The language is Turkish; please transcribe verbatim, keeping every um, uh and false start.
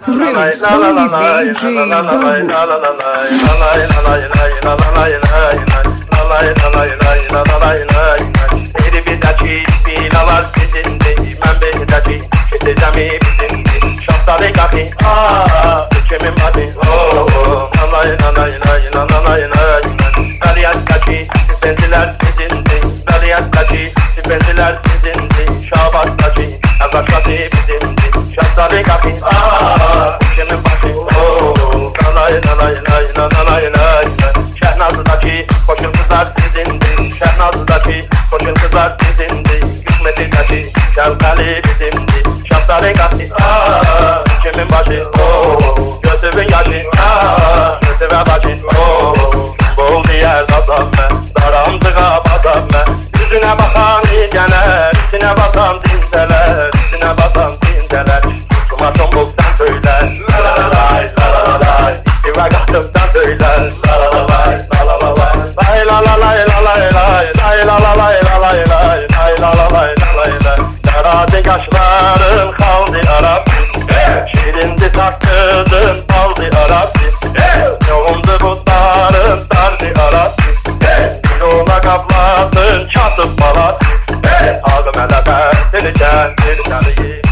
Remix by D J Davu. Benziler bizimdi, Şabat taşı, Evrakatı bizimdi, Şaftali kapı, aaa, kimin başı, ooo, lalay lalay lay lalay lay, Şehnazı'daki koşun kızlar bizimdi, Şehnazı'daki koşun kızlar bizimdi, Hikmeti taşı, Şevkali bizimdi, Şaftali kapı, aaa, kimin başı, ooo, Götübün yaşı, aaa, Götübe başı, ooo, Bol diğer adam ben, Daramdığa badam ben, Yüzüne bakan iyiceler, üstüne bakan dinseler, üstüne bakan dinseler. Kuma tombuktan söyler, la la la lay, la la la lay. İstiva gahtıktan söyler, la la la lay, la la la lay. Lay la la lay, la lay lay, lay la la lay, la lay lay, lay la la lay, la lay lay. Yaradı kaşların kaldı Arap, şirindi takkıdın aldı Arap. Yoğundu butların sardı Arap. Yola kapladın çatıp balat, ağım ele ben seni sen bir tanıyım.